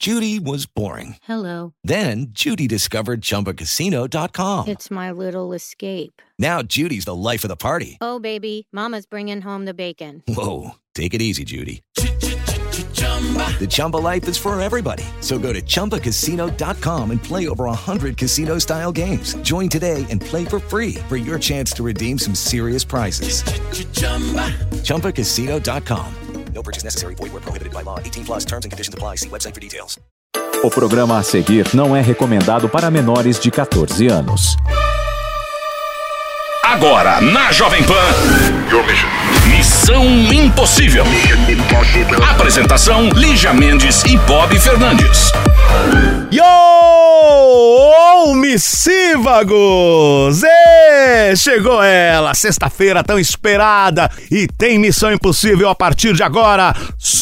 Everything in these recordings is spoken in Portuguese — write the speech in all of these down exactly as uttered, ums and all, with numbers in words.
Judy was boring. Hello. Then Judy discovered Chumba Casino dot com. It's my little escape. Now Judy's the life of the party. Oh, baby, mama's bringing home the bacon. Whoa, take it easy, Judy. The Chumba life is for everybody. So go to Chumba Casino dot com and play over one hundred casino-style games. Join today and play for free for your chance to redeem some serious prizes. Chumba Casino dot com. No purchase necessary. Void where prohibited by law. eighteen plus terms and conditions apply. See website for details. O programa a seguir não é recomendado para menores de catorze anos. Agora, na Jovem Pan, Missão Impossível. Apresentação, Lígia Mendes e Bob Fernandes. Yo! Missívagos! E chegou ela, sexta-feira tão esperada, e tem Missão Impossível a partir de agora.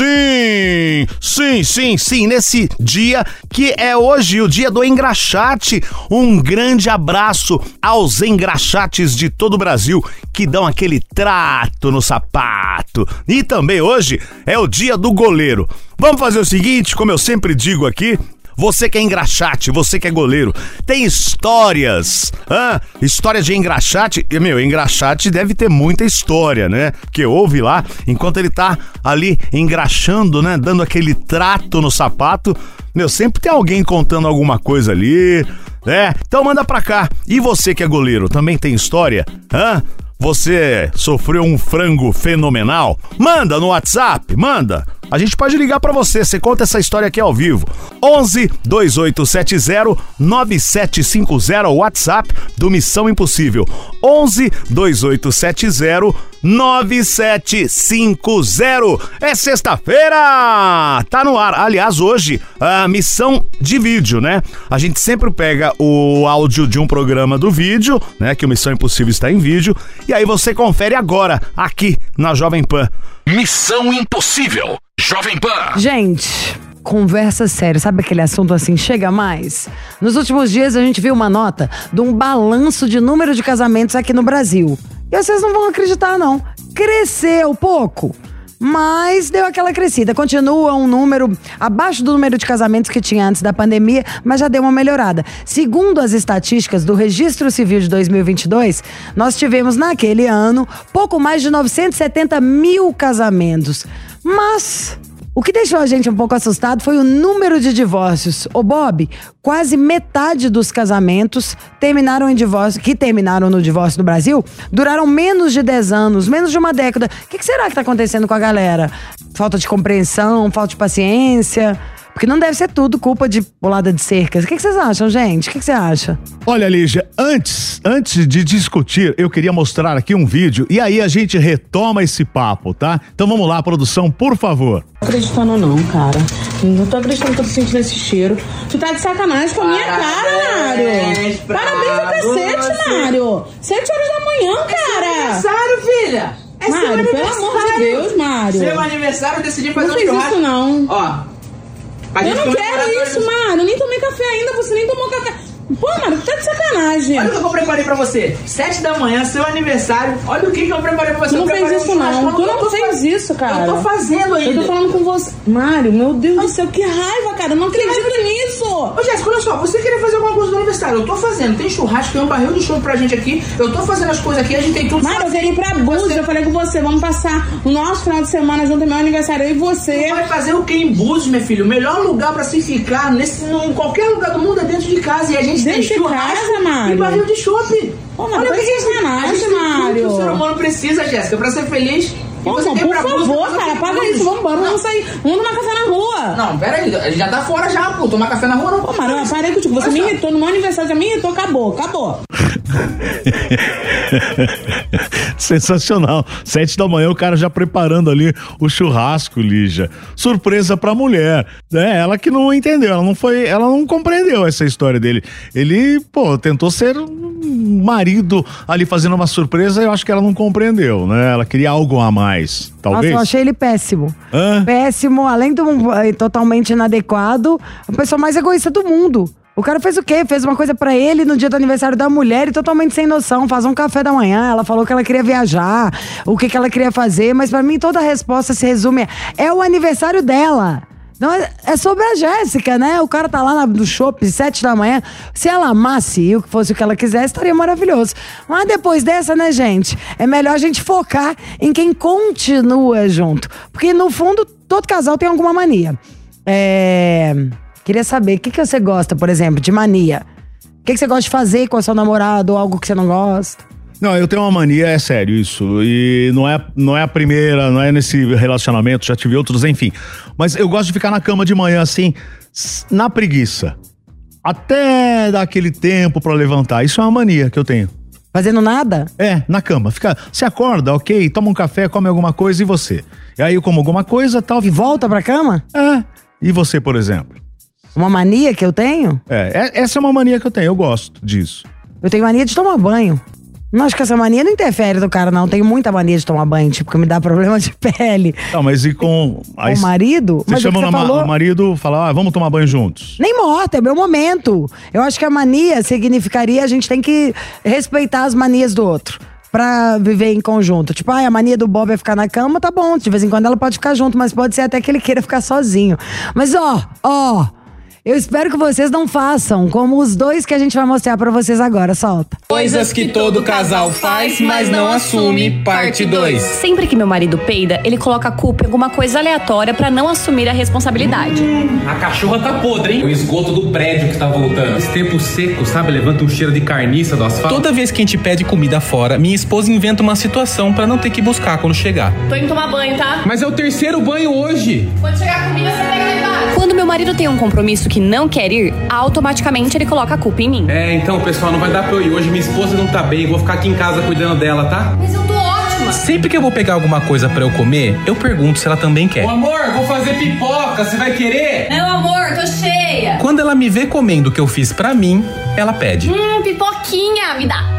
Sim, sim, sim, sim, nesse dia que é hoje o dia do engraxate. Um grande abraço aos engraxates de todo o Brasil que dão aquele trato no sapato. E também hoje é o dia do goleiro. Vamos fazer o seguinte, como eu sempre digo aqui, você que é engraxate, você que é goleiro, tem histórias, hã? História de engraxate, e, meu, engraxate deve ter muita história, né? Porque ouve lá, enquanto ele tá ali engraxando, né? Dando aquele trato no sapato, meu, sempre tem alguém contando alguma coisa ali, né? Então manda pra cá. E você que é goleiro, também tem história, hã? Você sofreu um frango fenomenal? Manda no WhatsApp, manda. A gente pode ligar pra você, você conta essa história aqui ao vivo. onze, dois oito sete zero, nove sete cinco zero, WhatsApp do Missão Impossível. onze, dois oito sete zero, nove sete cinco zero. É sexta-feira! Tá no ar. Aliás, hoje, a missão de vídeo, né? A gente sempre pega o áudio de um programa do vídeo, né? Que o Missão Impossível está em vídeo. E aí você confere agora, aqui na Jovem Pan. Missão Impossível, Jovem Pan. Gente, conversa séria, sabe aquele assunto assim, chega mais? Nos últimos dias a gente viu uma nota de um balanço de número de casamentos aqui no Brasil. E vocês não vão acreditar, não. Cresceu pouco, mas deu aquela crescida. Continua um número abaixo do número de casamentos que tinha antes da pandemia, mas já deu uma melhorada. Segundo as estatísticas do Registro Civil de dois mil e vinte e dois, nós tivemos naquele ano pouco mais de novecentos e setenta mil casamentos. Mas o que deixou a gente um pouco assustado foi o número de divórcios. Ô Bob, quase metade dos casamentos terminaram em divórcio, que terminaram no divórcio no Brasil, duraram menos de dez anos, menos de uma década. O que, que será que tá acontecendo com a galera? Falta de compreensão, falta de paciência? Porque não deve ser tudo culpa de pulada de cercas. O que, que vocês acham, gente? O que, que você acha? Olha, Lígia, antes, antes de discutir, eu queria mostrar aqui um vídeo e aí a gente retoma esse papo, tá? Então vamos lá, produção, por favor. Não tô acreditando não, cara. Não tô acreditando que eu tô sentindo esse cheiro. Tu tá de sacanagem com a minha cara, Mário. Parabéns ao cacete, Mário. Sete horas da manhã, cara. É aniversário, filha. É Mário, seu aniversário. pelo amor de Deus, Mário. Seu aniversário, eu decidi fazer não um churrasco. Não fez isso, não. Ó. Eu não quero isso, Mário. Eu nem tomei café ainda, você nem tomou café. Pô, Mário, tá de sacanagem. Olha o que eu preparei pra você. Sete da manhã, seu aniversário. Olha o que, que eu preparei pra você. Tu não fez isso, um não. Tu não fez faz... isso, cara. Eu tô fazendo ainda. Eu tô falando com você. Mário, meu Deus do céu, que raiva, cara. Eu não acredito nisso. Ô, Jéssica, olha só. Você queria fazer alguma coisa no aniversário. Eu tô fazendo. Tem churrasco, tem um barril de chumbo pra gente aqui. Eu tô fazendo as coisas aqui, a gente tem tudo. Mário, eu queria ir pra Búzios. Eu falei com você. Vamos passar o nosso final de semana junto ao meu aniversário. Eu e você. Você vai fazer o que em Búzios, minha filha? O melhor lugar pra se ficar nesse, em qualquer lugar do mundo é dentro de casa. E a gente dentro tem churrasco. Mário. E barril de chope. Ô, Mário, olha o que é sacanagem, Mário. O ser humano precisa, Jéssica, pra ser feliz. Pô, não, por favor, cara, apaga isso, vamos embora, vamos sair, vamos tomar café na rua. Não, pera aí, já tá fora já, pô, tomar café na rua não. Pô, Mário, eu parei contigo, você me irritou, no meu aniversário já me irritou, acabou, acabou. Sensacional. Sete da manhã o cara já preparando ali o churrasco, Lígia. Surpresa pra mulher, né? Ela que não entendeu, ela não foi, ela não compreendeu essa história dele. Ele, pô, tentou ser um marido ali fazendo uma surpresa, eu acho que ela não compreendeu, né? Ela queria algo a mais, talvez. Nossa, eu achei ele péssimo. Hã? Péssimo, além do totalmente inadequado, a pessoa mais egoísta do mundo. O cara fez o quê? Fez uma coisa pra ele no dia do aniversário da mulher e totalmente sem noção. Faz um café da manhã, ela falou que ela queria viajar, o que que ela queria fazer, mas pra mim toda a resposta se resume a, é o aniversário dela. Não, é, é sobre a Jéssica, né? O cara tá lá na, no shopping, sete da manhã. Se ela amasse e o que fosse o que ela quisesse, estaria maravilhoso. Mas depois dessa, né, gente? É melhor a gente focar em quem continua junto. Porque, no fundo, todo casal tem alguma mania. É... Queria saber, o que, que você gosta, por exemplo, de mania? O que, que você gosta de fazer com a sua namorada ou algo que você não gosta? Não, eu tenho uma mania, é sério isso, e não é, não é a primeira, não é nesse relacionamento, já tive outros, enfim, mas eu gosto de ficar na cama de manhã assim, na preguiça, até dar aquele tempo pra levantar, isso é uma mania que eu tenho. Fazendo nada? É, na cama, fica, você acorda, ok, toma um café, come alguma coisa e você? E aí eu como alguma coisa, tal. E volta pra cama? É, e você, por exemplo? Uma mania que eu tenho? É, essa é uma mania que eu tenho, eu gosto disso. Eu tenho mania de tomar banho. Não, acho que essa mania não interfere do cara, não. Tenho muita mania de tomar banho, tipo, que me dá problema de pele. Não, mas e com... Com o marido? Você mas chama é o falou... marido, fala, ah, vamos tomar banho juntos. Nem morta, é meu momento. Eu acho que a mania significaria a gente tem que respeitar as manias do outro. Pra viver em conjunto. Tipo, ah, a mania do Bob é ficar na cama, tá bom. De vez em quando ela pode ficar junto, mas pode ser até que ele queira ficar sozinho. Mas ó, ó... eu espero que vocês não façam como os dois que a gente vai mostrar pra vocês agora. Solta. Coisas que todo casal faz, mas não assume, parte dois. Sempre que meu marido peida, ele coloca a culpa em alguma coisa aleatória pra não assumir a responsabilidade. Hum, a cachorra tá podre, hein? O esgoto do prédio que tá voltando. Esse tempo seco, sabe? Levanta um cheiro de carniça do asfalto. Toda vez que a gente pede comida fora, minha esposa inventa uma situação pra não ter que buscar quando chegar. Tô indo tomar banho, tá? Mas é o terceiro banho hoje. Quando chegar a comida, você pega lá embaixo. Quando meu marido tem um compromisso que não quer ir, automaticamente ele coloca a culpa em mim. É, então, pessoal, não vai dar pra eu ir. Hoje minha esposa não tá bem, vou ficar aqui em casa cuidando dela, tá? Mas eu tô ótima. Sempre que eu vou pegar alguma coisa pra eu comer, eu pergunto se ela também quer. Ô, amor, vou fazer pipoca, você vai querer? Não, amor, tô cheia. Quando ela me vê comendo o que eu fiz pra mim, ela pede. Hum, pipoquinha, me dá.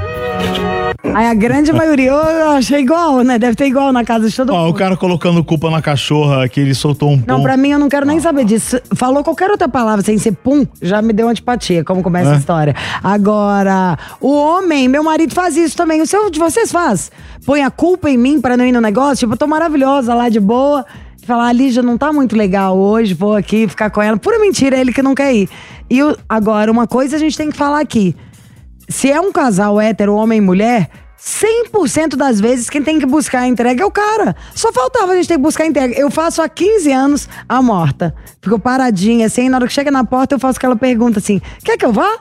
Aí a grande maioria eu achei igual, né? Deve ter igual na casa de todo mundo. Ó, o cara colocando culpa na cachorra, que ele soltou um pum. Não, pra mim eu não quero nem saber disso. Falou qualquer outra palavra sem ser pum, já me deu antipatia, como começa É. a história. Agora, o homem, meu marido faz isso também. O seu de vocês faz? Põe a culpa em mim pra não ir no negócio? Tipo, eu tô maravilhosa lá de boa. Falar, a Lígia não tá muito legal hoje, vou aqui ficar com ela. Pura mentira, é ele que não quer ir. E o, agora, uma coisa a gente tem que falar aqui. Se é um casal hétero, homem e mulher, cem por cento das vezes quem tem que buscar a entrega é o cara. Só faltava a gente ter que buscar a entrega. Eu faço há quinze anos a morta. Fico paradinha assim, na hora que chega na porta eu faço aquela pergunta assim, quer que eu vá?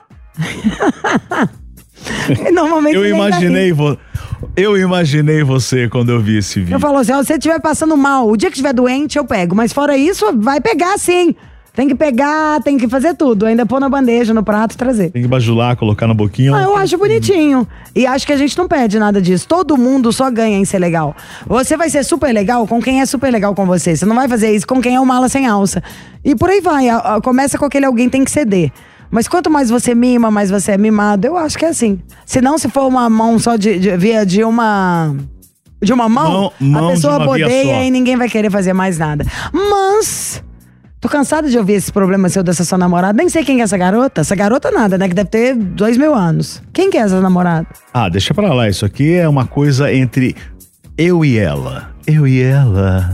E normalmente Eu nem imaginei, daí. vo... eu imaginei você quando eu vi esse vídeo. Eu falo assim, ó, se você estiver passando mal, o dia que estiver doente eu pego. Mas fora isso, vai pegar sim. Tem que pegar, tem que fazer tudo. Ainda pôr na bandeja, no prato e trazer. Tem que bajular, colocar na boquinha. Ah, eu acho bonitinho. E acho que a gente não pede nada disso. Todo mundo só ganha em ser legal. Você vai ser super legal com quem é super legal com você. Você não vai fazer isso com quem é o mala sem alça. E por aí vai. A- a- Começa com aquele alguém tem que ceder. Mas quanto mais você mima, mais você é mimado. Eu acho que é assim. Se não, se for uma mão só de, de, via de uma... De uma mão, Mão- mão a pessoa de uma via bodeia só. e ninguém vai querer fazer mais nada. Mas... Tô cansada de ouvir esse problema seu dessa sua namorada. Nem sei quem é essa garota. Essa garota nada, né? Que deve ter dois mil anos. Quem que é essa namorada? Ah, deixa pra lá. Isso aqui é uma coisa entre eu e ela. Eu e ela.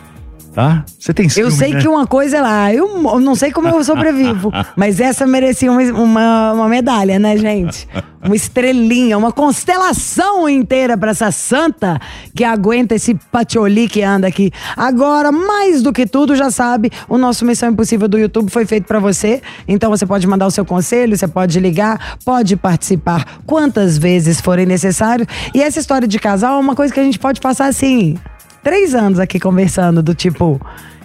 Tá? Você tem ciúme, Eu sei né? que uma coisa é lá, eu mo- não sei como eu sobrevivo, mas essa merecia uma, uma, uma medalha, né, gente? Uma estrelinha, uma constelação inteira pra essa santa que aguenta esse patioli que anda aqui. Agora, mais do que tudo, já sabe, o nosso Missão Impossível do YouTube foi feito pra você, então você pode mandar o seu conselho, você pode ligar, pode participar quantas vezes forem necessário. E essa história de casal é uma coisa que a gente pode passar assim... Três anos aqui conversando, do tipo...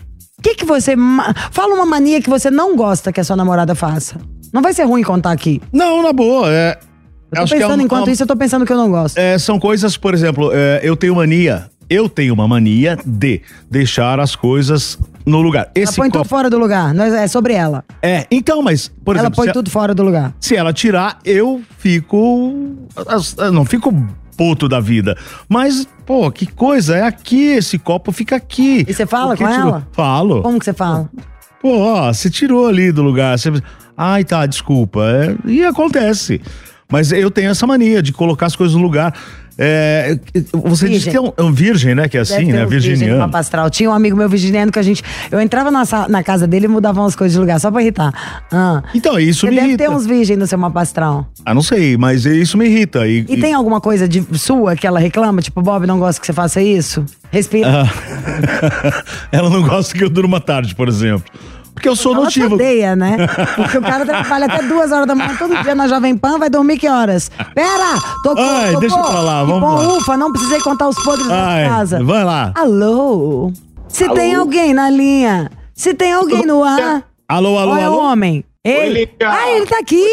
O que que você... ma- Fala uma mania que você não gosta que a sua namorada faça. Não vai ser ruim contar aqui. Não, na boa. É, Eu tô acho que é pensando, uma- enquanto uma- isso, eu tô pensando que eu não gosto. É, são coisas, por exemplo, é, eu tenho mania... Eu tenho uma mania de deixar as coisas no lugar. Ela Esse põe copo- tudo fora do lugar. Nós- É sobre ela. É, então, mas, por Ela exemplo... põe se a- tudo fora do lugar. Se ela tirar, eu fico... eu não fico puto da vida. Mas, pô, que coisa, é aqui, esse copo fica aqui. E você fala Por que com tirou? ela? Falo. Como que você fala? Pô, ó, você tirou ali do lugar. Você... Ai, tá, desculpa. É, e acontece. Mas eu tenho essa mania de colocar as coisas no lugar. É, você Virgem. disse que é um, é um virgem, né? Que é assim, né? Virginiano. Mapa astral. Tinha um amigo meu virginiano que a gente... Eu entrava na, sa- na casa dele e mudava umas coisas de lugar, só pra irritar. Ah. Então, isso Você me deve irrita. ter uns virgem no seu mapa astral. Ah, não sei, mas isso me irrita. E, E tem alguma coisa de sua que ela reclama? Tipo, Bob, não gosto que você faça isso? Respira. Ah, ela não gosta que eu durma tarde, por exemplo. Porque eu sou Ela te notívago. odeia, né? Porque o cara trabalha até duas horas da manhã todo dia na Jovem Pan, vai dormir que horas? Pera! Tocou, Ai, tocou. deixa pra lá, Que vamos bom, lá. ufa, não precisei contar os podres Ai, da casa. vai lá. Alô? Se Alô? tem alguém na linha, se tem alguém no ar. Alô, alô, Ou é alô? homem? Ei. Liga. Ah, ele tá aqui!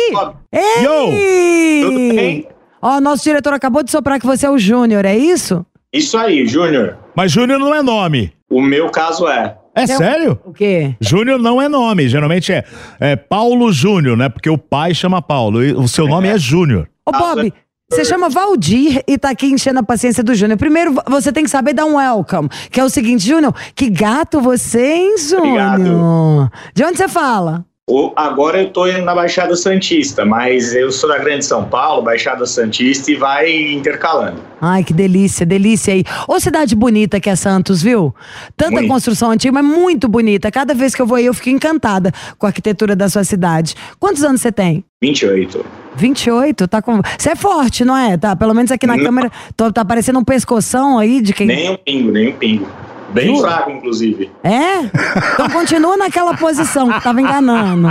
Ei! Tudo bem? Ó, nosso diretor acabou de soprar que você é o Júnior, é isso? Isso aí, Júnior. Mas Júnior não é nome. O meu caso é. É sério? O quê? Júnior não é nome. Geralmente é, é Paulo Júnior, né? Porque o pai chama Paulo. E o seu nome é Júnior. Ô, Bob, você chama Valdir e tá aqui enchendo a paciência do Júnior. Primeiro, você tem que saber dar um welcome, que é o seguinte, Júnior, que gato você, hein, Júnior? Obrigado. De onde você fala? O- agora eu tô indo na Baixada Santista, mas eu sou da Grande São Paulo, Baixada Santista, e vai intercalando. Ai, que delícia, delícia aí. Ô, cidade bonita que é Santos, viu? Tanta Muito. construção antiga, mas muito bonita. Cada vez que eu vou aí, eu fico encantada com a arquitetura da sua cidade. Quantos anos você tem? vinte e oito. vinte e oito? Tá com... Você é forte, não é? Tá, pelo menos aqui na Não. câmera, tô- tá parecendo um pescoção aí de quem... Nem um pingo, nem um pingo. Bem Jura? fraco, inclusive. É? Então continua naquela posição que tava enganando.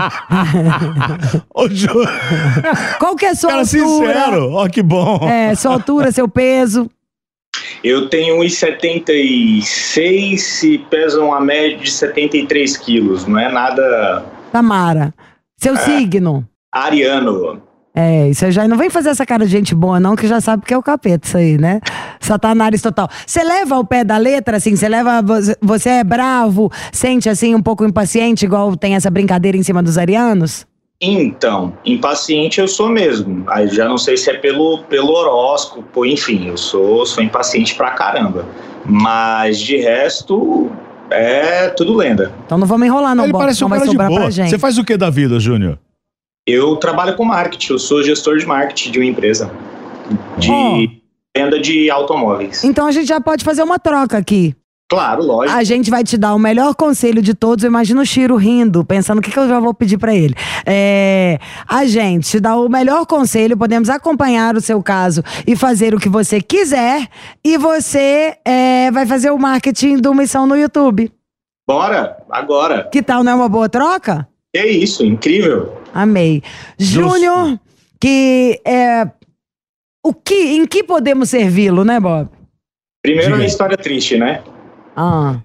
Ô, Júnior. Qual que é a sua Cara, altura? sincero. Ó, que bom. É, sua altura, seu peso. Eu tenho um e setenta e seis e peso uma média de setenta e três quilos. Não é nada Tamara. Seu signo. ariano. É, isso aí já não vem fazer essa cara de gente boa, não, que já sabe que é o capeta, isso aí, né? Satanás total. Você leva ao pé da letra, assim, você leva. Você é bravo, sente assim um pouco impaciente, igual tem essa brincadeira em cima dos arianos? Então, impaciente eu sou mesmo. Aí já não sei se é pelo, pelo horóscopo, enfim, eu sou, sou impaciente pra caramba. Mas de resto, é tudo lenda. Então não vamos enrolar, não, Ele Bob, parece não um vai cara de sobrar pra boa. gente. Você faz o que da vida, Júnior? Eu trabalho com marketing, eu sou gestor de marketing de uma empresa de Oh. venda de automóveis. Então a gente já pode fazer uma troca aqui. Claro, lógico. A gente vai te dar o melhor conselho de todos. Eu imagino o Chiro rindo, pensando o que, que eu já vou pedir pra ele. É, a gente te dá o melhor conselho, podemos acompanhar o seu caso e fazer o que você quiser. E você é, vai fazer o marketing do Missão no YouTube. Bora, agora. Que tal, não é uma boa troca? É isso, incrível. Amei. Júnior, que é. O que, em que podemos servi-lo, né, Bob? Primeiro Diga. uma história triste, né? Ah.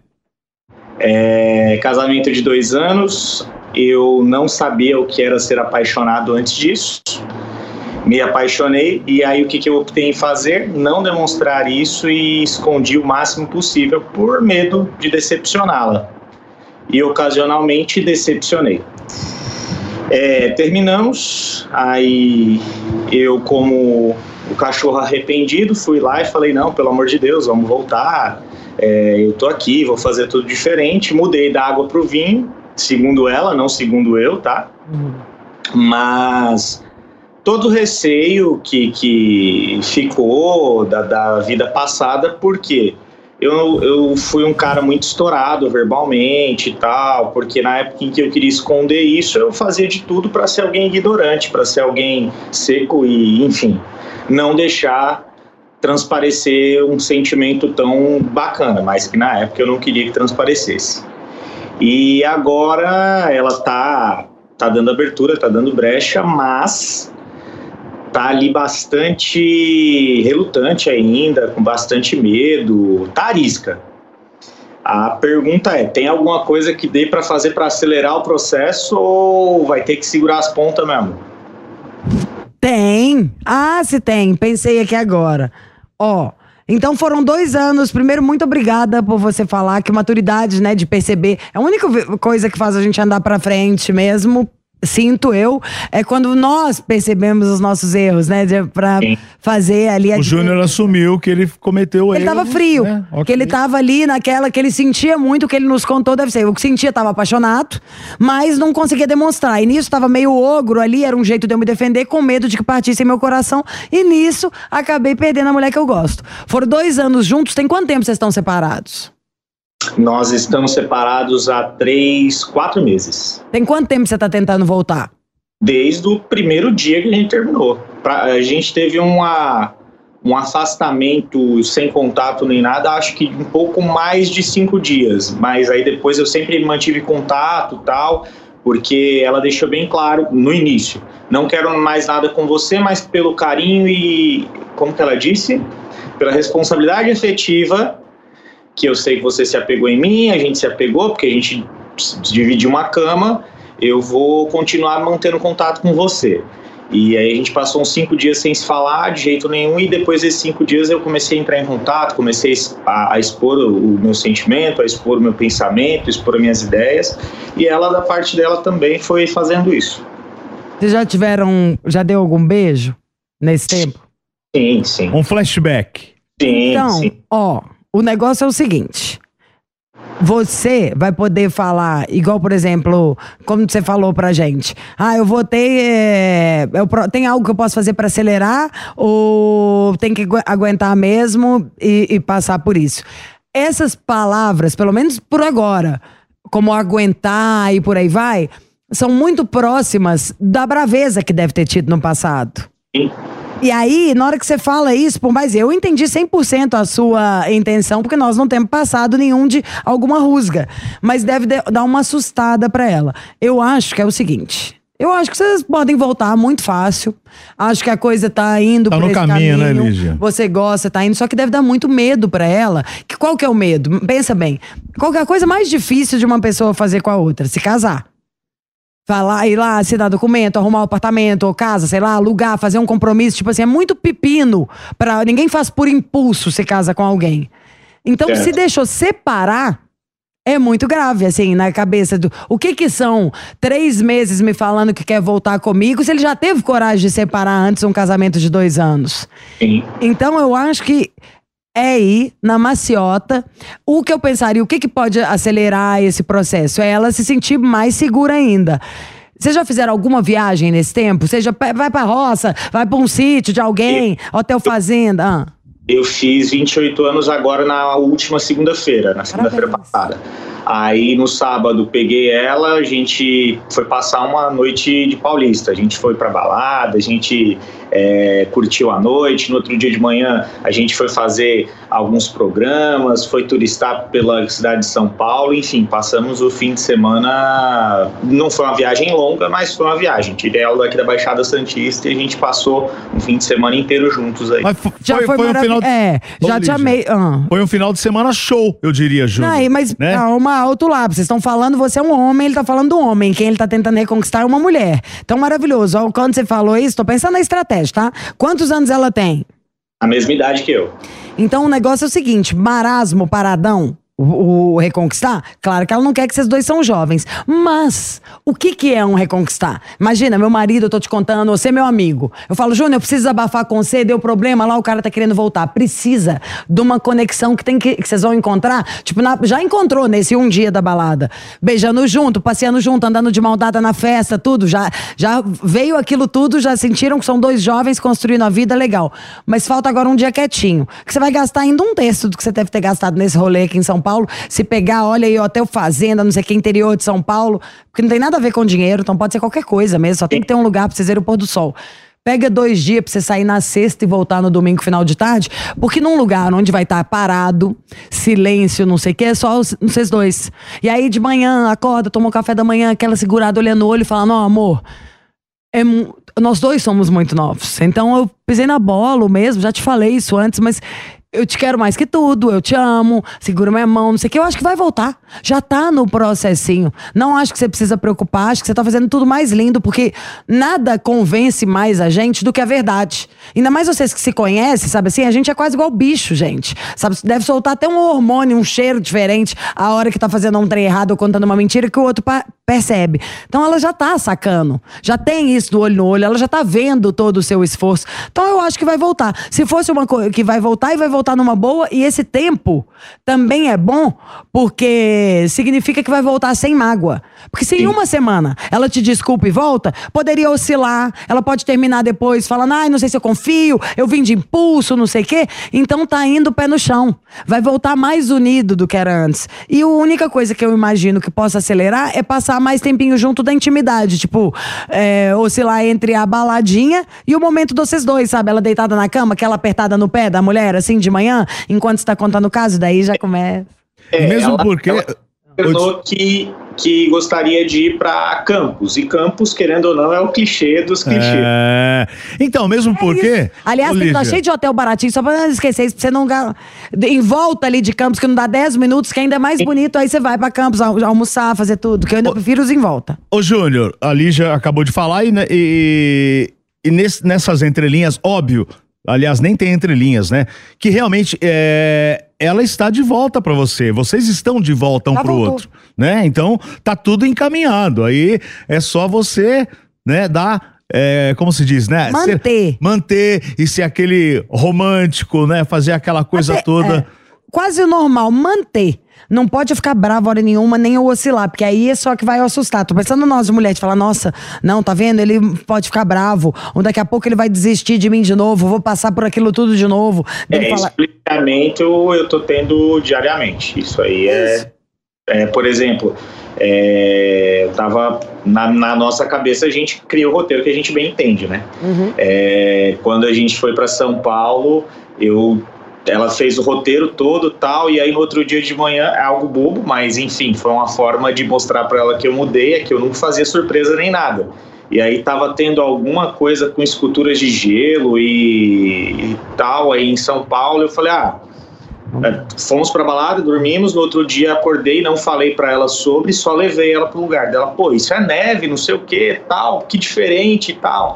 É, casamento de dois anos, eu não sabia o que era ser apaixonado antes disso. Me apaixonei e aí o que, que eu optei em fazer? Não demonstrar isso e escondi o máximo possível por medo de decepcioná-la. E ocasionalmente decepcionei. É, terminamos, aí eu, como o cachorro arrependido, fui lá e falei, não, pelo amor de Deus, vamos voltar, é, eu tô aqui, vou fazer tudo diferente. Mudei da água pro vinho, segundo ela, não segundo eu, tá? Uhum. Mas todo o receio que, que ficou da, da vida passada, por quê? Eu, eu fui um cara muito estourado verbalmente e tal, porque na época em que eu queria esconder isso, eu fazia de tudo para ser alguém ignorante, para ser alguém seco e, enfim, não deixar transparecer um sentimento tão bacana, mas que na época eu não queria que transparecesse. E agora ela tá, tá dando abertura, tá dando brecha, mas tá ali bastante relutante ainda, com bastante medo, tá arisca. A pergunta é, tem alguma coisa que dê para fazer para acelerar o processo ou vai ter que segurar as pontas mesmo? Tem. Ah, se tem. Pensei aqui agora. Ó, então foram dois anos. Primeiro, muito obrigada por você falar que maturidade, né, de perceber. É a única coisa que faz a gente andar pra frente mesmo. sinto eu, é quando nós percebemos os nossos erros, né? De, pra Sim. fazer ali... A o Júnior assumiu que ele cometeu o erro. Ele tava frio, né? Okay. que ele tava ali naquela, que ele sentia muito, que ele nos contou, deve ser, o que sentia, tava apaixonado, mas não conseguia demonstrar, e nisso tava meio ogro ali, era um jeito de eu me defender, com medo de que partisse meu coração, e nisso acabei perdendo a mulher que eu gosto. Foram dois anos juntos, tem quanto tempo vocês estão separados? Nós estamos separados há três, quatro meses. Tem quanto tempo você tá tentando voltar? Desde o primeiro dia que a gente terminou. Pra, a gente teve uma, um afastamento sem contato nem nada, acho que um pouco mais de cinco dias. Mas aí depois eu sempre mantive contato e tal, porque ela deixou bem claro no início. Não quero mais nada com você, mas pelo carinho e, como que ela disse? Pela responsabilidade efetiva, que eu sei que você se apegou em mim, a gente se apegou, porque a gente dividiu uma cama, eu vou continuar mantendo contato com você. E aí a gente passou uns cinco dias sem se falar de jeito nenhum, e depois desses cinco dias eu comecei a entrar em contato, comecei a, a expor o, o meu sentimento, a expor o meu pensamento, a expor as minhas ideias, e ela, da parte dela, também foi fazendo isso. Vocês já tiveram, já deu algum beijo nesse tempo? Sim, sim. Um flashback. Sim, então, sim. ó... O negócio é o seguinte, você vai poder falar, igual, por exemplo, como você falou pra gente, ah, eu vou ter, é, eu, tem algo que eu posso fazer pra acelerar ou tem que aguentar mesmo e, e passar por isso? Essas palavras, pelo menos por agora, como aguentar e por aí vai, são muito próximas da braveza que deve ter tido no passado. Sim. E aí, na hora que você fala isso, por mais eu entendi cem por cento a sua intenção, porque nós não temos passado nenhum de alguma rusga. Mas deve dar uma assustada pra ela. Eu acho que é o seguinte, eu acho que vocês podem voltar muito fácil. Acho que a coisa tá indo tá por no esse caminho, caminho, né, Lígia? Você gosta, tá indo, só que deve dar muito medo pra ela. Que, qual que é o medo? Pensa bem, qual que é a coisa mais difícil de uma pessoa fazer com a outra? Se casar. Falar, ir lá, assinar documento, arrumar um apartamento ou casa, sei lá, alugar, fazer um compromisso, tipo assim, é muito pepino. Pra, ninguém faz por impulso se casa com alguém. Então, é. se deixou separar, é muito grave, assim, na cabeça do... O que que são três meses me falando que quer voltar comigo, se ele já teve coragem de separar antes um casamento de dois anos? Sim. Então, eu acho que é ir na maciota. O que eu pensaria, o que que pode acelerar esse processo? É ela se sentir mais segura ainda. Vocês já fizeram alguma viagem nesse tempo? Você já vai pra roça, vai pra um sítio de alguém, eu, hotel fazenda? Ah. Eu fiz vinte e oito anos agora na última segunda-feira, na segunda-feira passada. Aí no sábado peguei ela, a gente foi passar uma noite de Paulista. A gente foi pra balada, a gente é, curtiu a noite. No outro dia de manhã a gente foi fazer alguns programas, foi turistar pela cidade de São Paulo. Enfim, passamos o fim de semana. Não foi uma viagem longa, mas foi uma viagem. Tirei ela daqui da Baixada Santista e a gente passou um fim de semana inteiro juntos aí. Mas foi, já foi, foi um final de... É, Ô, já te Lígia, amei. Ah. Foi um final de semana show, eu diria, Júnior. Não, mas né? calma, alto lá. Vocês estão falando, você é um homem, ele tá falando do homem. Quem ele tá tentando reconquistar é uma mulher. Então, maravilhoso. Ó, quando você falou isso, tô pensando na estratégia, tá? Quantos anos ela tem? A mesma idade que eu. Então, o negócio é o seguinte, marasmo, paradão, o, o reconquistar, claro que ela não quer que vocês dois são jovens, mas o que que é um reconquistar? Imagina, meu marido, eu tô te contando, você é meu amigo, eu falo, Júnior, eu preciso abafar com você, deu problema lá, o cara tá querendo voltar, precisa de uma conexão que tem que, que vocês vão encontrar, tipo, na, já encontrou nesse um dia da balada, beijando junto, passeando junto, andando de mão dada na festa, tudo, já, já veio aquilo tudo, já sentiram que são dois jovens construindo a vida, legal, mas falta agora um dia quietinho, que você vai gastar ainda um terço do que você deve ter gastado nesse rolê aqui em São Paulo. Se pegar, olha aí, hotel fazenda, não sei o que, interior de São Paulo, porque não tem nada a ver com dinheiro, então pode ser qualquer coisa mesmo, só tem que ter um lugar pra vocês verem o pôr do sol. Pega dois dias pra você sair na sexta e voltar no domingo, final de tarde, porque num lugar onde vai estar parado, silêncio, não sei o que, é só os, vocês dois. E aí de manhã, acorda, toma um café da manhã, aquela segurada olhando no olho e fala, não, amor, é, nós dois somos muito novos, então eu pisei na bola mesmo, já te falei isso antes, mas eu te quero mais que tudo, eu te amo, segura minha mão, não sei o que, eu acho que vai voltar. Já tá no processinho. Não acho que você precisa preocupar, acho que você tá fazendo tudo mais lindo, porque nada convence mais a gente do que a verdade. Ainda mais vocês que se conhecem, sabe assim, a gente é quase igual bicho, gente. Sabe, deve soltar até um hormônio, um cheiro diferente a hora que tá fazendo um trem errado ou contando uma mentira que o outro pa- percebe. Então ela já tá sacando, já tem isso do olho no olho, ela já tá vendo todo o seu esforço. Então eu acho que vai voltar. Se fosse uma coisa que vai voltar e vai voltar numa boa, e esse tempo também é bom, porque significa que vai voltar sem mágoa. Porque se em uma semana ela te desculpa e volta, poderia oscilar, ela pode terminar depois falando, ai, não sei se eu confio, eu vim de impulso, não sei o quê. Então tá indo pé no chão. Vai voltar mais unido do que era antes. E a única coisa que eu imagino que possa acelerar é passar mais tempinho junto da intimidade. Tipo, é, oscilar entre a baladinha e o momento de vocês dois, sabe? Ela deitada na cama, aquela apertada no pé da mulher, assim, de manhã, enquanto você tá contando o caso, daí já começa. É, Mesmo ela, porque... Ela falou que, que gostaria de ir para Campos. E Campos, querendo ou não, é o clichê dos clichês. É... Então, mesmo porque... Isso. Aliás, tem que estar cheio de hotel baratinho, só pra não esquecer isso, pra você não... Em volta ali de Campos, que não dá dez minutos, que ainda é mais bonito, aí você vai pra Campos al- almoçar, fazer tudo, que eu ainda ô, prefiro os em volta. Ô, Júnior, a Lígia acabou de falar e, e, e nesse, nessas entrelinhas, óbvio, aliás, nem tem entrelinhas, né? Que realmente é, ela está de volta pra você. Vocês estão de volta um Já pro voltou. outro, né? Então, tá tudo encaminhado. Aí é só você, né, dar... É, como se diz, né? Manter. Ser, manter e ser aquele romântico, né? Fazer aquela coisa Até, toda. É, quase o normal, manter. Não pode ficar bravo hora nenhuma, nem oscilar, porque aí é só que vai assustar. Tô pensando nós, mulheres, falar, nossa, não, tá vendo? Ele pode ficar bravo, ou daqui a pouco ele vai desistir de mim de novo, vou passar por aquilo tudo de novo. É, falar... explicamento eu tô tendo diariamente. Isso aí é, é por exemplo, é, eu tava na, na nossa cabeça, a gente cria o roteiro que a gente bem entende, né? Uhum. É, quando a gente foi pra São Paulo, eu... ela fez o roteiro todo tal, e aí no outro dia de manhã, é algo bobo, mas enfim, foi uma forma de mostrar pra ela que eu mudei, é que eu não fazia surpresa nem nada. E aí tava tendo alguma coisa com esculturas de gelo e, e tal, aí em São Paulo, eu falei, ah, fomos pra balada, dormimos, no outro dia acordei, não falei pra ela sobre, só levei ela pro lugar dela, pô, isso é neve, não sei o que, tal, que diferente e tal.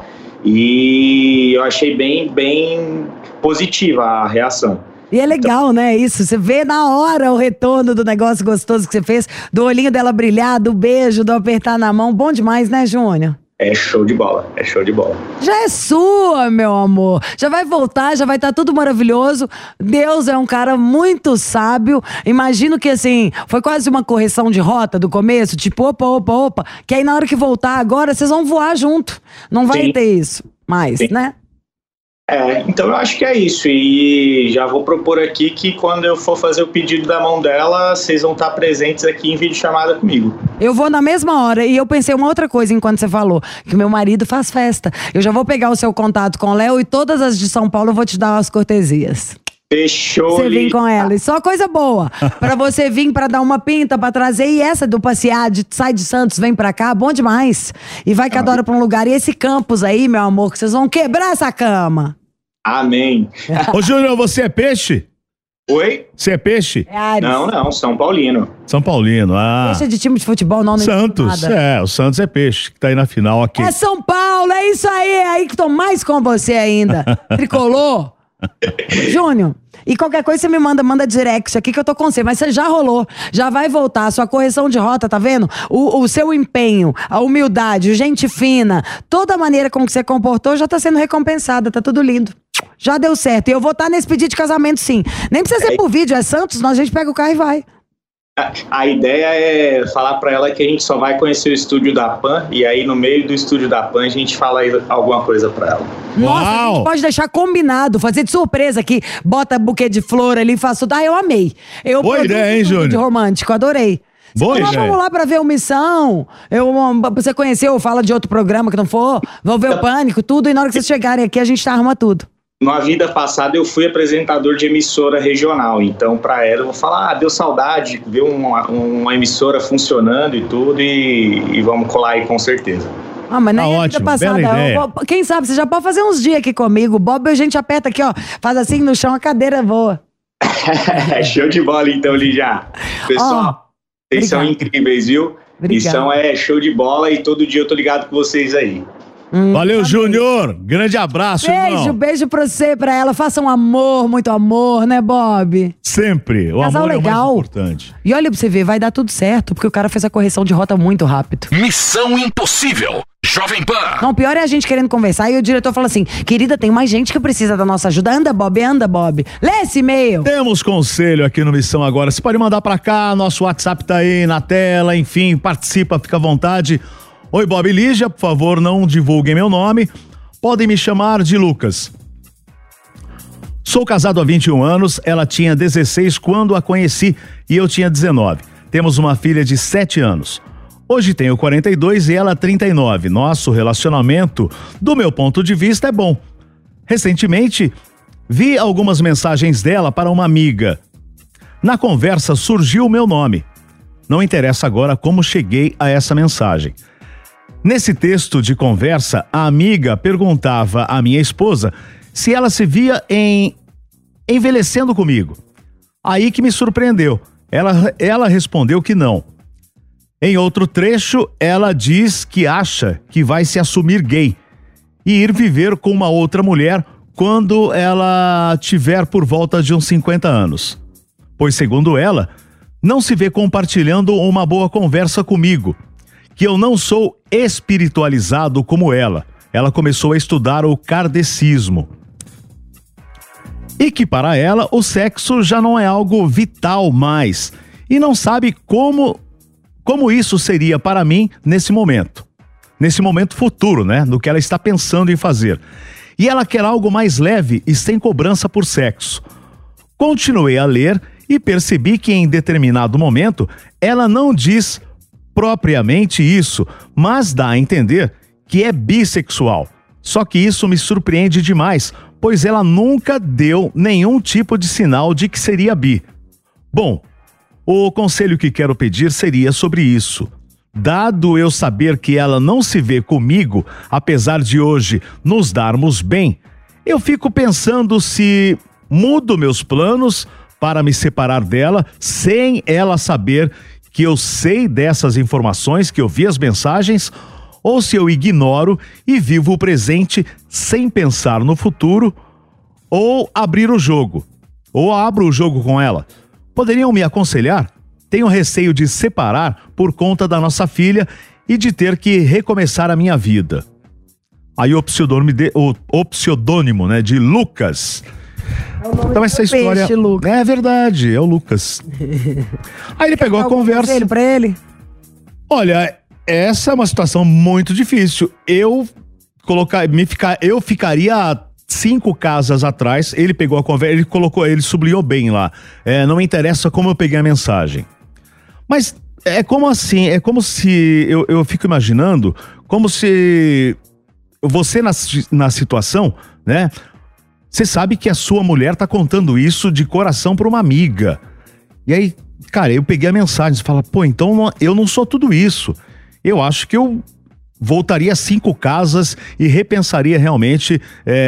E eu achei bem, bem positiva a reação. E é legal, né, isso, você vê na hora o retorno do negócio gostoso que você fez, do olhinho dela brilhar, do beijo, do apertar na mão, bom demais, né, Júnior? É show de bola, é show de bola. Já é sua, meu amor. Já vai voltar, já vai estar tudo maravilhoso. Deus é um cara muito sábio. Imagino que, assim, foi quase uma correção de rota do começo. Tipo, opa, opa, opa. Que aí na hora que voltar agora, vocês vão voar junto. Não vai Sim. ter isso mais, Sim. né? É, então eu acho que é isso. E já vou propor aqui que quando eu for fazer o pedido da mão dela, vocês vão estar presentes aqui em videochamada comigo. Eu vou na mesma hora. E eu pensei uma outra coisa enquanto você falou, que meu marido faz festa. Eu já vou pegar o seu contato com o Léo e todas as de São Paulo eu vou te dar as cortesias. Fechou. Você vir com ela. E só coisa boa. Pra você vir pra dar uma pinta, pra trazer. E essa do passear, de, sai de Santos, vem pra cá, bom demais. E vai cada hora pra um lugar. E esse campus aí, meu amor, que vocês vão quebrar essa cama. Amém. Ô, Júnior, você é peixe? Oi? Você é peixe? É Ares. Não, não, São Paulino. São Paulino, ah. Peixe é de time de futebol, não, não Santos, é, o Santos é peixe, que tá aí na final aqui. É São Paulo, é isso aí, é aí que tô mais com você ainda. Tricolor. Júnior, e qualquer coisa você me manda, manda direct aqui que eu tô com você, mas você já rolou, já vai voltar, a sua correção de rota, tá vendo? O, o seu empenho, a humildade, o gente fina, toda a maneira com que você comportou já tá sendo recompensada, tá tudo lindo. Já deu certo, e eu vou estar nesse pedido de casamento sim. Nem precisa ser por vídeo, é Santos, nós a gente pega o carro e vai. A, a ideia é falar pra ela que a gente só vai conhecer o estúdio da Pan, e aí no meio do estúdio da Pan a gente fala aí alguma coisa pra ela. Nossa, Uau. A gente pode deixar combinado, fazer de surpresa aqui, bota buquê de flor ali, faço tudo. Ah, eu amei. Eu Boa ideia, hein, Júnior? De romântico, adorei. Boa Então, vamos lá pra ver o Missão. Eu, você conheceu, fala de outro programa que não for, vão ver o Pânico, tudo, e na hora que vocês chegarem aqui a gente arruma tudo. Na vida passada eu fui apresentador de emissora regional, então pra ela eu vou falar, ah, deu saudade, ver uma, uma emissora funcionando e tudo, e, e vamos colar aí com certeza. Ah, mas nem tá é ótimo, vida passada. Eu, quem sabe, você já pode fazer uns dias aqui comigo. Bob, a gente aperta aqui, ó, faz assim no chão, a cadeira voa. Show de bola então, Lígia. Pessoal, oh, vocês são incríveis, viu? Obrigada. Missão é show de bola e todo dia eu tô ligado com vocês aí. Hum, Valeu, Júnior. Grande abraço, beijo, irmão. Beijo, beijo pra você, pra ela. Faça um amor, muito amor, né, Bob? Sempre. O Casal amor legal. é o mais importante. E olha pra você ver, vai dar tudo certo, porque o cara fez a correção de rota muito rápido. Missão Impossível. Jovem Pan. Não, pior é a gente querendo conversar e o diretor fala assim, querida, tem mais gente que precisa da nossa ajuda. Anda, Bob, anda, Bob. Lê esse e-mail. Temos conselho aqui no Missão Agora. Você pode mandar pra cá, nosso WhatsApp tá aí na tela, enfim, participa, fica à vontade. Oi, Bob e Lígia, por favor, não divulguem meu nome. Podem me chamar de Lucas. Sou casado há vinte e um anos, ela tinha dezesseis quando a conheci e eu tinha dezenove. Temos uma filha de sete anos. Hoje tenho quarenta e dois e ela trinta e nove. Nosso relacionamento, do meu ponto de vista, é bom. Recentemente, vi algumas mensagens dela para uma amiga. Na conversa surgiu o meu nome. Não interessa agora como cheguei a essa mensagem. Nesse texto de conversa, a amiga perguntava à minha esposa se ela se via em envelhecendo comigo. Aí que me surpreendeu. Ela, ela respondeu que não. Em outro trecho, ela diz que acha que vai se assumir gay e ir viver com uma outra mulher quando ela tiver por volta de uns cinquenta anos. Pois, segundo ela, não se vê compartilhando uma boa conversa comigo, que eu não sou espiritualizado como ela. Ela começou a estudar o kardecismo. E que para ela o sexo já não é algo vital mais. E não sabe como, como isso seria para mim nesse momento. Nesse momento futuro, né? No que ela está pensando em fazer. E ela quer algo mais leve e sem cobrança por sexo. Continuei a ler e percebi que em determinado momento ela não diz propriamente isso, mas dá a entender que é bissexual. Só que isso me surpreende demais, pois ela nunca deu nenhum tipo de sinal de que seria bi. Bom, o conselho que quero pedir seria sobre isso. Dado eu saber que ela não se vê comigo, apesar de hoje nos darmos bem, eu fico pensando se mudo meus planos para me separar dela sem ela saber que eu sei dessas informações, que eu vi as mensagens, ou se eu ignoro e vivo o presente sem pensar no futuro, ou abrir o jogo, ou abro o jogo com ela. Poderiam me aconselhar? Tenho receio de separar por conta da nossa filha e de ter que recomeçar a minha vida. Aí o pseudônimo, de, o, o pseudônimo né, de Lucas. Então essa história peixe, Lucas. É verdade, é o Lucas. Aí ele pegou a conversa. Ele para ele. Olha, essa é uma situação muito difícil. Eu colocar, me ficar, eu ficaria cinco casas atrás. Ele pegou a conversa, ele colocou, ele sublinhou bem lá. É, não me interessa como eu peguei a mensagem. Mas é como assim? É como se eu, eu fico imaginando como se você na, na situação, né? Você sabe que a sua mulher tá contando isso de coração pra uma amiga. E aí, cara, eu peguei a mensagem, você fala, pô, então não, eu não sou tudo isso. Eu acho que eu voltaria cinco casas e repensaria realmente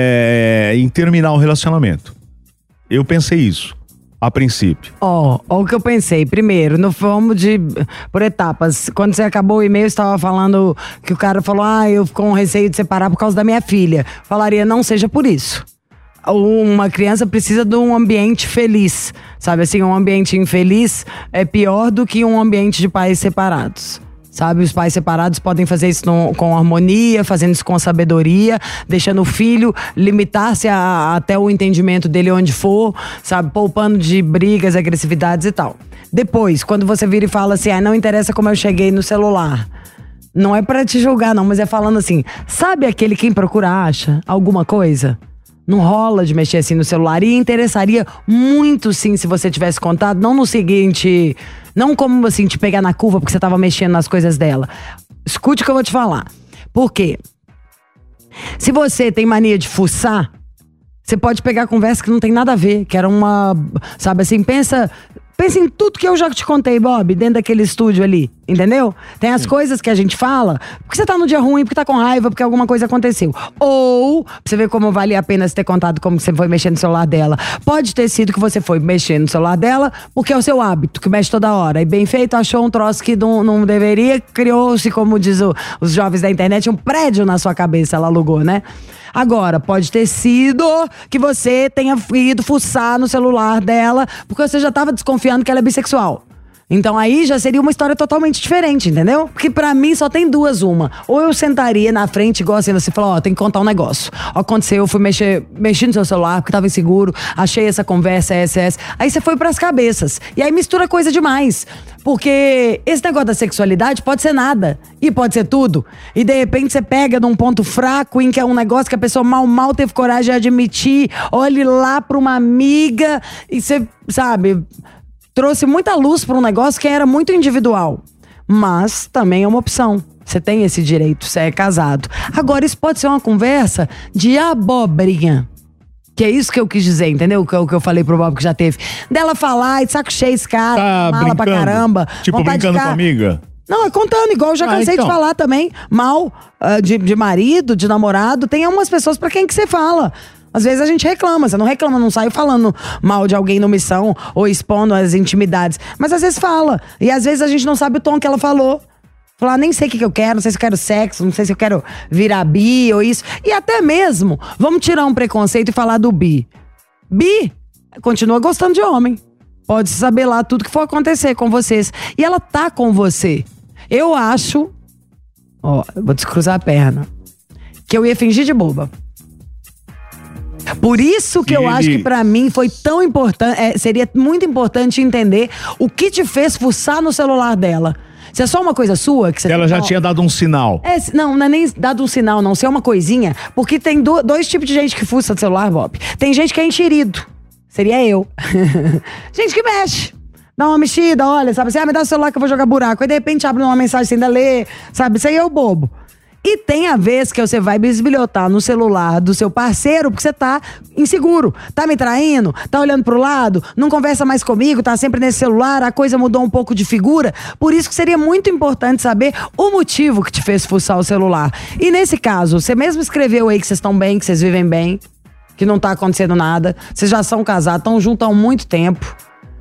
é, em terminar o relacionamento. Eu pensei isso, a princípio. Ó, oh, ó o que eu pensei. Primeiro, não vamos de por etapas. Quando você acabou o e-mail, você estava falando que o cara falou, ah, eu fico com receio de separar por causa da minha filha. Falaria, não seja por isso. Uma criança precisa de um ambiente feliz, sabe assim, um ambiente infeliz é pior do que um ambiente de pais separados, sabe, os pais separados podem fazer isso no, com harmonia, fazendo isso com sabedoria, deixando o filho limitar-se a, até o entendimento dele onde for, sabe, poupando de brigas, agressividades e tal. Depois, quando você vira e fala assim, ah, não interessa como eu cheguei no celular, não é pra te julgar não, mas é falando assim, sabe aquele quem procura acha alguma coisa? Não rola de mexer assim no celular. E interessaria muito sim se você tivesse contado. Não no seguinte, não como assim te pegar na curva porque você tava mexendo nas coisas dela. Escute o que eu vou te falar. Por quê? Se você tem mania de fuçar, você pode pegar conversa que não tem nada a ver. Que era uma, sabe assim, pensa... Pensa em tudo que eu já te contei, Bob, dentro daquele estúdio ali. Entendeu? Tem as Sim. coisas que a gente fala porque você tá no dia ruim, porque tá com raiva, porque alguma coisa aconteceu. Ou, pra você ver como vale a pena você ter contado como você foi mexer no celular dela. Pode ter sido que você foi mexer no celular dela porque é o seu hábito, que mexe toda hora. E bem feito, achou um troço que não, não deveria, criou-se, como diz o, os jovens da internet, um prédio na sua cabeça, ela alugou, né? Agora, pode ter sido que você tenha ido fuçar no celular dela porque você já tava desconfiando que ela é bissexual. Então aí já seria uma história totalmente diferente, entendeu? Porque pra mim só tem duas uma. Ou eu sentaria na frente, igual assim, você falou, ó, tem que contar um negócio. Ó, aconteceu, eu fui mexer, mexi no seu celular porque tava inseguro, achei essa conversa, essa, essa. Aí você foi pras cabeças. E aí mistura coisa demais. Porque esse negócio da sexualidade pode ser nada. E pode ser tudo. E de repente você pega num ponto fraco em que é um negócio que a pessoa mal, mal teve coragem de admitir. Olhe lá pra uma amiga e você, sabe... Trouxe muita luz para um negócio que era muito individual. Mas também é uma opção. Você tem esse direito, você é casado. Agora, isso pode ser uma conversa de abobrinha. Que é isso que eu quis dizer, entendeu? O que eu, que eu falei pro Bob que já teve. Dela falar, de saco cheio esse cara, tá mala pra caramba. Tipo, brincando com a amiga? Não, é contando, igual eu já cansei ah, então. de falar também. Mal, uh, de, de marido, de namorado. Tem algumas pessoas pra quem que você fala. Às vezes a gente reclama, você não reclama, não sai falando mal de alguém no missão ou expondo as intimidades. Mas às vezes fala. E às vezes a gente não sabe o tom que ela falou. Falar, nem sei o que, que eu quero, não sei se eu quero sexo, não sei se eu quero virar bi ou isso. E até mesmo, vamos tirar um preconceito e falar do bi. Bi continua gostando de homem. Pode saber lá tudo que for acontecer com vocês. E ela tá com você. Eu acho, ó, eu vou descruzar a perna, que eu ia fingir de boba. Por isso que eu ele... acho que pra mim foi tão importante, é, seria muito importante entender o que te fez fuçar no celular dela. Se é só uma coisa sua que você ela tem, já ó, tinha dado um sinal. É, não, não é nem dado um sinal, não. Se é uma coisinha, porque tem do, dois tipos de gente que fuça no celular, Bob. Tem gente que é enxerido. Seria eu. Gente que mexe. Dá uma mexida, olha, sabe assim, ah, me dá o celular que eu vou jogar buraco. Aí de repente abre uma mensagem sem ainda ler, sabe? Isso aí é o bobo. E tem a vez que você vai bisbilhotar no celular do seu parceiro porque você tá inseguro, tá me traindo, tá olhando pro lado, não conversa mais comigo, tá sempre nesse celular, a coisa mudou um pouco de figura. Por isso que seria muito importante saber o motivo que te fez fuçar o celular. E nesse caso, você mesmo escreveu aí que vocês estão bem, que vocês vivem bem, que não tá acontecendo nada, vocês já são casados, estão juntos há muito tempo.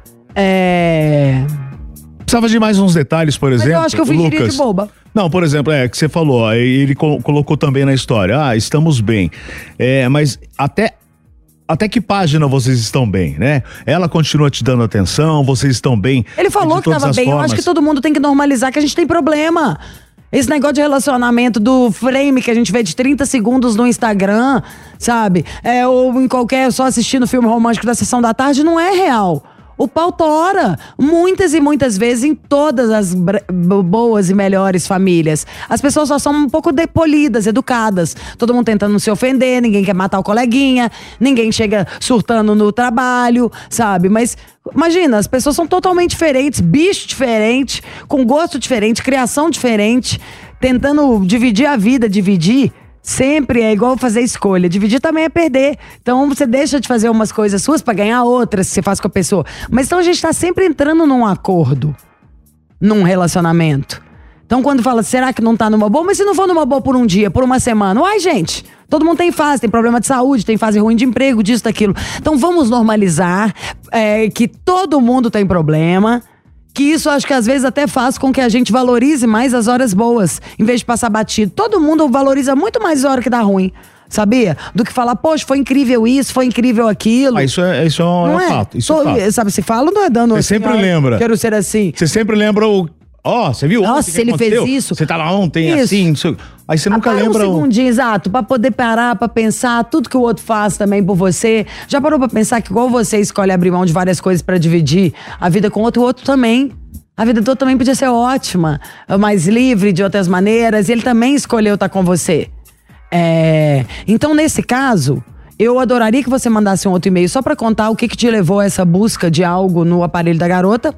É... Precisava de mais uns detalhes, por exemplo. Mas eu acho que eu fingiria Lucas, de boba. Não, por exemplo, é que você falou, ele colocou também na história, ah, estamos bem. É, mas até, até que página vocês estão bem, né? Ela continua te dando atenção, vocês estão bem. Ele falou que estava bem, formas. Eu acho que todo mundo tem que normalizar que a gente tem problema. Esse negócio de relacionamento do frame que a gente vê de trinta segundos no Instagram, sabe? É, ou em qualquer, só assistindo filme romântico da Sessão da Tarde, não é real. O pau tora, muitas e muitas vezes em todas as boas e melhores famílias. As pessoas só são um pouco depolidas, educadas. Todo mundo tentando não se ofender, ninguém quer matar o coleguinha, ninguém chega surtando no trabalho, sabe? Mas imagina, as pessoas são totalmente diferentes, bicho diferente, com gosto diferente, criação diferente, tentando dividir a vida, dividir. Sempre é igual fazer escolha. Dividir também é perder. Então você deixa de fazer umas coisas suas pra ganhar outras que você faz com a pessoa. Mas então a gente tá sempre entrando num acordo, num relacionamento. Então quando fala, será que não tá numa boa? Mas se não for numa boa por um dia, por uma semana? Uai, gente, todo mundo tem fase, tem problema de saúde, tem fase ruim de emprego, disso, daquilo. Então vamos normalizar é, que todo mundo tem problema. Que isso acho que às vezes até faz com que a gente valorize mais as horas boas, em vez de passar batido. Todo mundo valoriza muito mais a hora que dá ruim, sabia? Do que falar, poxa, foi incrível isso, foi incrível aquilo. Ah, isso é, isso é um não é? fato. Isso Tô, é fato. Sabe, se fala, não é dando Você assim, sempre ó, lembra. Quero ser assim. Você sempre lembra o... Ó, oh, você viu? Nossa, se ele aconteceu? fez isso. Você tá lá ontem, isso. assim, isso. Aí você nunca ah, lembra um segundinho, o... exato, pra poder parar, pra pensar tudo que o outro faz também por você. Já parou pra pensar que igual você escolhe abrir mão de várias coisas pra dividir a vida com outro, o outro também. A vida toda também podia ser ótima, mais livre de outras maneiras, e ele também escolheu estar com você. É... Então, nesse caso, eu adoraria que você mandasse um outro e-mail só pra contar o que que te levou a essa busca de algo no aparelho da garota.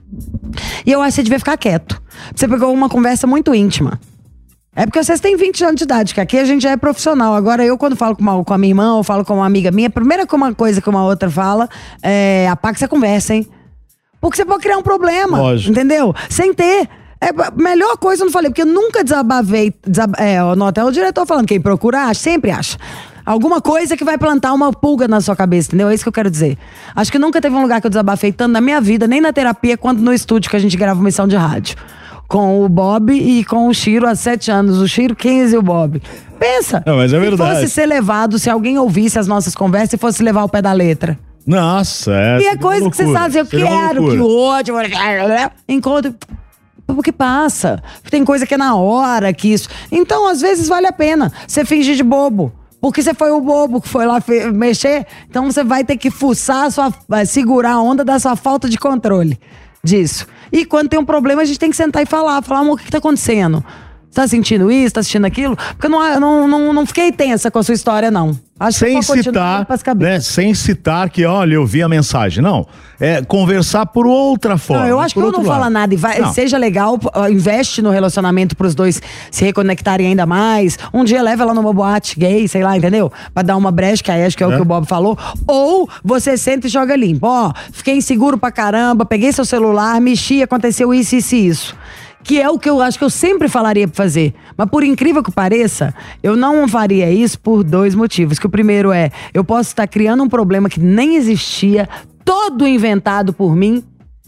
E eu acho que você devia ficar quieto. Você pegou uma conversa muito íntima. É porque vocês têm vinte anos de idade, que aqui a gente já é profissional. Agora eu, quando falo com, uma, com a minha irmã ou falo com uma amiga minha, a primeira coisa que uma outra fala é apaga essa conversa, hein? Porque você pode criar um problema, Lógico. entendeu? Sem ter É a melhor coisa eu não falei, porque eu nunca desabavei. Desab... É, no hotel o diretor falando, quem procura acha, sempre acha. Alguma coisa que vai plantar uma pulga na sua cabeça, entendeu? É isso que eu quero dizer. Acho que nunca teve um lugar que eu desabafei tanto na minha vida, nem na terapia, quanto no estúdio que a gente grava uma missão de rádio. Com o Bob e com o Chiro há sete anos. O Chiro, quinze e o Bob. Pensa, não, mas é verdade. Se fosse ser levado, se alguém ouvisse as nossas conversas e fosse levar o pé da letra. Nossa, é. E é coisa que você sabe, eu quero que o outro... Encontro... Porque passa. Tem coisa que é na hora, que isso... Então, às vezes, vale a pena você fingir de bobo. Porque você foi o bobo que foi lá fe- mexer. Então, você vai ter que fuçar, a sua, segurar a onda da sua falta de controle disso. E quando tem um problema, a gente tem que sentar e falar. Falar, amor, o que, que tá acontecendo? Você tá sentindo isso? Tá sentindo aquilo? Porque eu não, não, não, não fiquei tensa com a sua história, não. Acho sem que citar, né, sem citar que, olha, eu vi a mensagem. Não, é conversar por outra forma. Não, eu acho que eu não fala nada e vai, seja legal, investe no relacionamento pros dois se reconectarem ainda mais. Um dia leva ela numa boate gay, sei lá, entendeu? Pra dar uma brecha, que aí acho que é, é o que o Bob falou. Ou você senta e joga limpo. Ó, fiquei inseguro pra caramba, peguei seu celular, mexi, aconteceu isso, isso e isso. Que é o que eu acho que eu sempre falaria pra fazer. Mas por incrível que pareça, eu não faria isso por dois motivos. Que o primeiro é, eu posso estar criando um problema que nem existia, todo inventado por mim,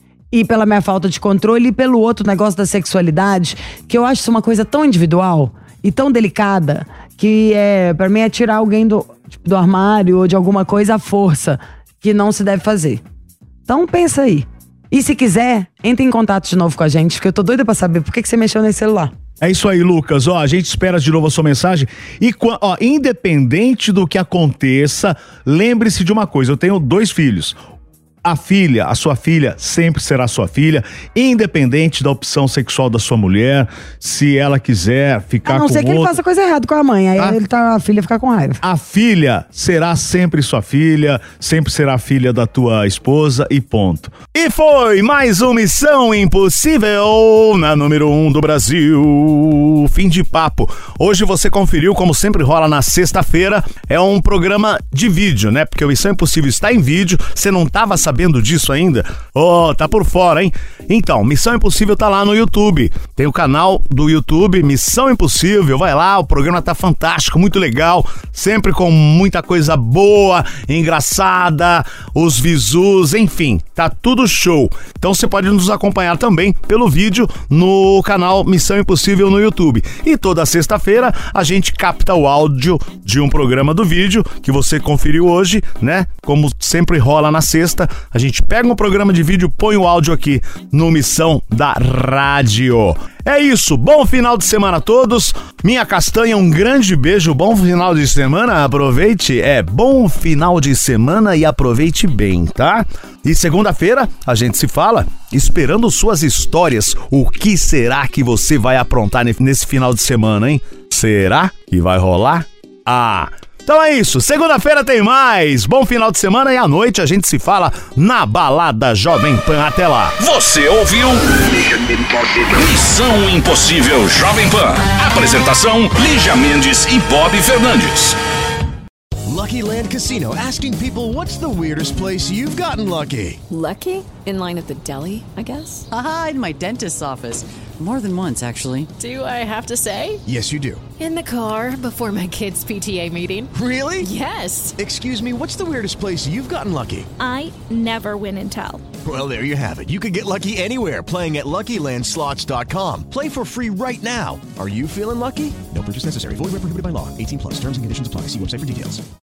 e pela minha falta de controle, e pelo outro negócio da sexualidade, que eu acho isso uma coisa tão individual e tão delicada, que é, pra mim é tirar alguém do, tipo, do armário ou de alguma coisa à força, que não se deve fazer. Então pensa aí. E se quiser, entre em contato de novo com a gente, porque eu tô doida pra saber por que, que você mexeu nesse celular. É isso aí, Lucas. Ó, a gente espera de novo a sua mensagem. E, ó, independente do que aconteça, lembre-se de uma coisa. Eu tenho dois filhos. A filha, a sua filha, sempre será sua filha, independente da opção sexual da sua mulher, se ela quiser ficar com outro... A não ser que ele faça coisa errada com a mãe, aí ah, ele tá, a filha fica com raiva. A filha será sempre sua filha, sempre será filha da tua esposa e ponto. E foi mais uma Missão Impossível na número um do Brasil. Fim de papo. Hoje você conferiu, como sempre rola na sexta-feira, é um programa de vídeo, né? Porque o Missão Impossível está em vídeo, você não tava sabendo Sabendo disso ainda? Oh, tá por fora, hein? Então, Missão Impossível tá lá no YouTube. Tem o canal do YouTube, Missão Impossível. Vai lá, o programa tá fantástico, muito legal. Sempre com muita coisa boa, engraçada, os visus, enfim, tá tudo show. Então você pode nos acompanhar também pelo vídeo no canal Missão Impossível no YouTube. E toda sexta-feira a gente capta o áudio de um programa do vídeo que você conferiu hoje, né? Como sempre rola na sexta. A gente pega um programa de vídeo, põe o áudio aqui no Missão da Rádio. É isso, bom final de semana a todos. Minha castanha, um grande beijo, bom final de semana, aproveite, é bom final de semana e aproveite bem, tá? E segunda-feira a gente se fala esperando suas histórias. O que será que você vai aprontar nesse final de semana, hein? Será que vai rolar? Ah... Então é isso, segunda-feira tem mais. Bom final de semana e à noite a gente se fala na Balada Jovem Pan. Até lá. Você ouviu Missão Impossível Jovem Pan. Apresentação, Lígia Mendes e Bob Fernandes. Lucky Land Casino, asking people, what's the weirdest place you've gotten lucky? Lucky? In line at the deli, I guess? Aha, in my dentist's office. More than once, actually. Do I have to say? Yes, you do. In the car before my kids' P T A meeting. Really? Yes. Excuse me, what's the weirdest place you've gotten lucky? I never win and tell. Well, there you have it. You can get lucky anywhere, playing at Lucky Land Slots dot com. Play for free right now. Are you feeling lucky? No purchase necessary. Void where prohibited by law. eighteen plus. Terms and conditions apply. See website for details.